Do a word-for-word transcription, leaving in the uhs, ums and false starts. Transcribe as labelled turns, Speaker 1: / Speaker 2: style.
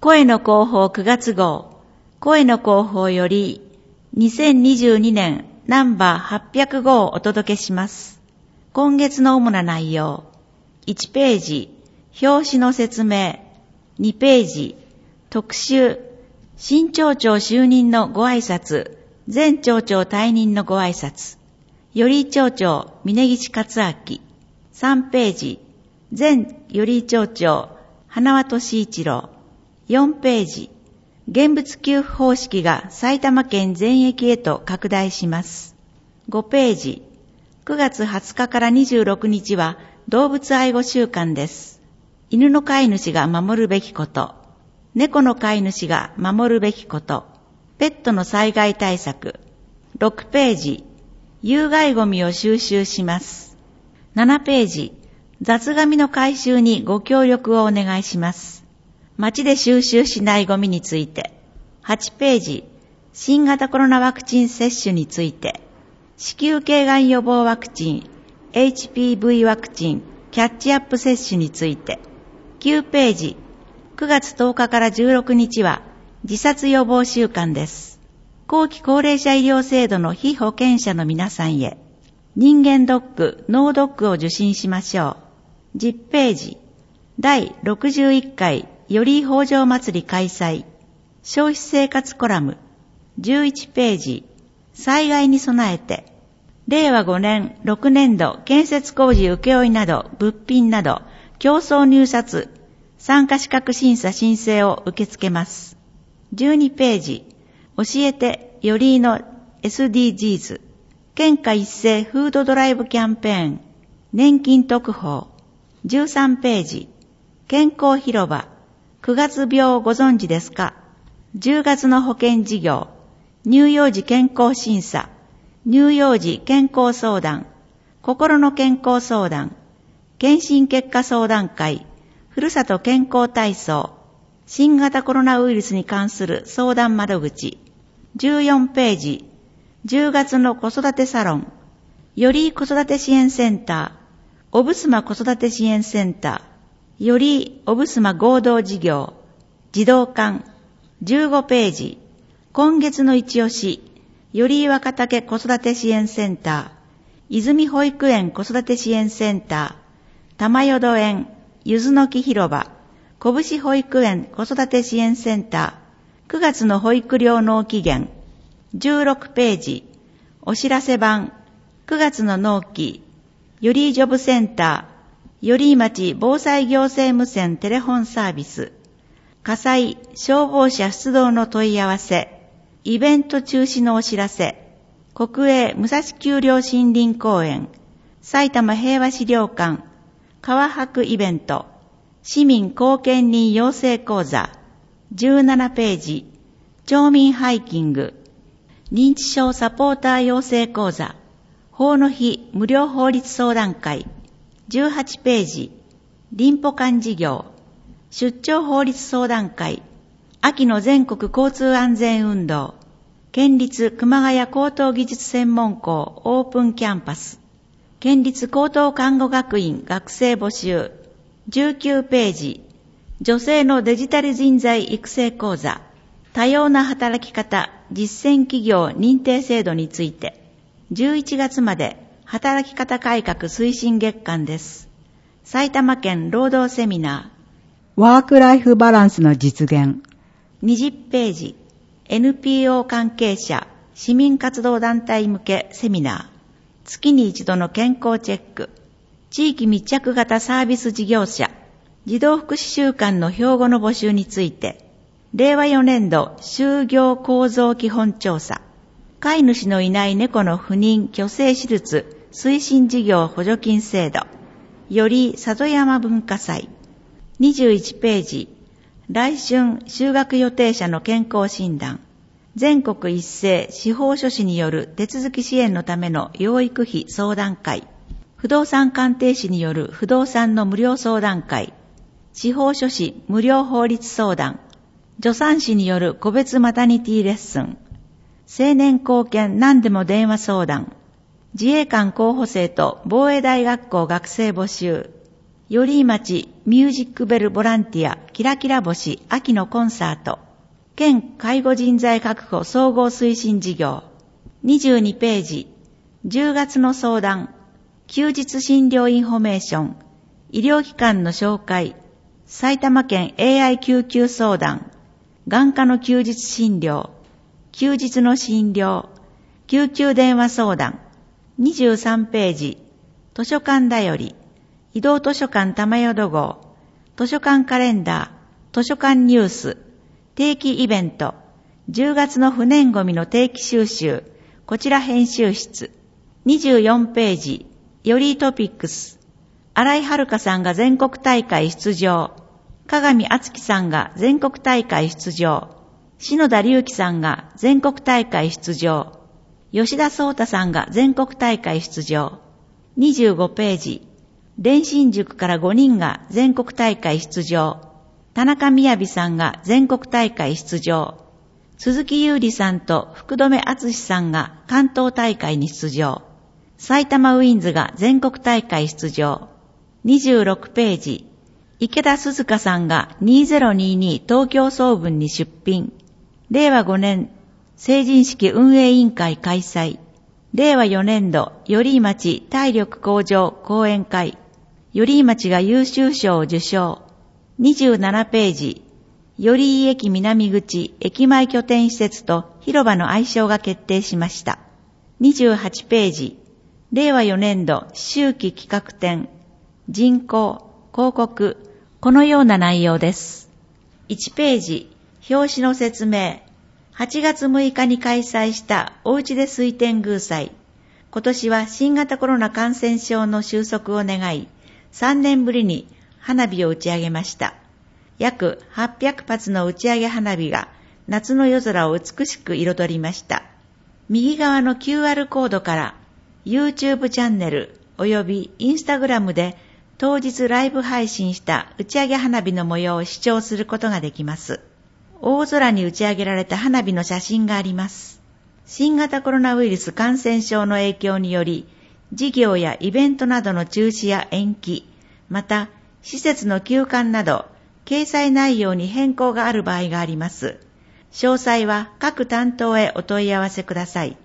Speaker 1: 声の広報くがつ号、声の広報よりにせんにじゅうにねんナンバーはっぴゃく号をお届けします。今月の主な内容。いちページ、表紙の説明。にページ、特集。新町長就任のご挨拶。前町長退任のご挨拶。より町長、峯岸克明。さんページ、前より町長、花輪俊一郎。よんページ、現物給付方式が埼玉県全域へと拡大します。ごページ、くがつはつかからにじゅうろくにちは動物愛護週間です。犬の飼い主が守るべきこと、猫の飼い主が守るべきこと、ペットの災害対策。ろくページ、有害ゴミを収集します。ななページ、雑紙の回収にご協力をお願いします。町で収集しないゴミについて。はちページ、新型コロナワクチン接種について。子宮頸がん予防ワクチン、エイチピーブイ ワクチン、キャッチアップ接種について。きゅうページ、くがつとおかからじゅうろくにちは自殺予防週間です。後期高齢者医療制度の被保険者の皆さんへ、人間ドック、脳ドックを受診しましょう。じゅっページ、だいろくじゅういっかいより豊穣祭り開催。消費生活コラム。じゅういちページ。災害に備えて。れいわごねん、ろくねんど建設工事請負など物品など競争入札参加資格審査申請を受け付けます。じゅうにページ。教えてよりの エスディージーズ。県下一斉フードドライブキャンペーン。年金特報。じゅうさんページ。健康広場。くがつ病をご存知ですか？じゅうがつの保険事業、乳幼児健康審査、乳幼児健康相談、心の健康相談、検診結果相談会、ふるさと健康体操、新型コロナウイルスに関する相談窓口。じゅうよんページ、じゅうがつの子育てサロン、より子育て支援センター、おぶすま子育て支援センター、よりおぶすま合同事業、児童館。じゅうごページ、今月の一押し、より若竹子育て支援センター、泉保育園子育て支援センター、玉淀園、ゆずの木広場、小串保育園子育て支援センター、くがつの保育料納期限。じゅうろくページ、お知らせ版、くがつの納期、よりジョブセンター、より町防災行政無線テレフォンサービス、火災、消防車出動の問い合わせ、イベント中止のお知らせ、国営武蔵丘陵森林公園、埼玉平和資料館、川博イベント、市民貢献人養成講座、じゅうななページ、町民ハイキング、認知症サポーター養成講座、法の日無料法律相談会、じゅうはちページ、林保管事業、出張法律相談会、秋の全国交通安全運動、県立熊谷高等技術専門校オープンキャンパス、県立高等看護学院学生募集、じゅうきゅうページ、女性のデジタル人材育成講座、多様な働き方実践企業認定制度について、じゅういちがつまで働き方改革推進月間です。埼玉県労働セミナ
Speaker 2: ー。ワークライフバランスの実現。
Speaker 1: にじゅうページ。エヌピーオー 関係者、市民活動団体向けセミナー。月に一度の健康チェック。地域密着型サービス事業者。児童福祉週間の標語の募集について。れいわよねんど就業構造基本調査。飼い主のいない猫の不妊・去勢手術推進事業補助金制度。より里山文化祭。にじゅういちページ。来春就学予定者の健康診断。全国一斉司法書士による手続き支援のための養育費相談会。不動産鑑定士による不動産の無料相談会。司法書士無料法律相談。助産師による個別マタニティレッスン。青年貢献何でも電話相談。自衛官候補生と防衛大学校学生募集。より町ミュージックベルボランティアキラキラ星秋のコンサート、県介護人材確保総合推進事業。にじゅうにページ、じゅうがつの相談、休日診療インフォメーション、医療機関の紹介、埼玉県 エーアイ 救急相談、眼科の休日診療、休日の診療、救急電話相談。にじゅうさんページ、図書館だより、移動図書館玉淀号、図書館カレンダー、図書館ニュース、定期イベント、じゅうがつの不燃ごみの定期収集、こちら編集室。にじゅうよんページ、よりトピックス、新井遥さんが全国大会出場、鏡敦樹さんが全国大会出場、篠田隆樹さんが全国大会出場、吉田壮太さんが全国大会出場。にじゅうごページ、電信塾からごにんが全国大会出場、田中みやびさんが全国大会出場、鈴木優里さんと福留敦さんが関東大会に出場、埼玉ウィンズが全国大会出場。にじゅうろくページ、池田鈴香さんがにせんにじゅうに東京総文に出品、れいわごねん成人式運営委員会開催、れいわよねんど寄居町体力向上講演会、寄居町が優秀賞を受賞。にじゅうななページ、寄居駅南口駅前拠点施設と広場の愛称が決定しました。にじゅうはちページ、れいわよねんど秋季企画展、人口、広告、このような内容です。いちページ、表紙の説明。はちがつむいかに開催したおうちで水天宮祭。今年は新型コロナ感染症の収束を願い、さんねんぶりに花火を打ち上げました。約はっぴゃくぱつの打ち上げ花火が夏の夜空を美しく彩りました。右側の キューアール コードから YouTube チャンネルおよび Instagram で当日ライブ配信した打ち上げ花火の模様を視聴することができます。大空に打ち上げられた花火の写真があります。新型コロナウイルス感染症の影響により、事業やイベントなどの中止や延期、また施設の休館など、掲載内容に変更がある場合があります。詳細は各担当へお問い合わせください。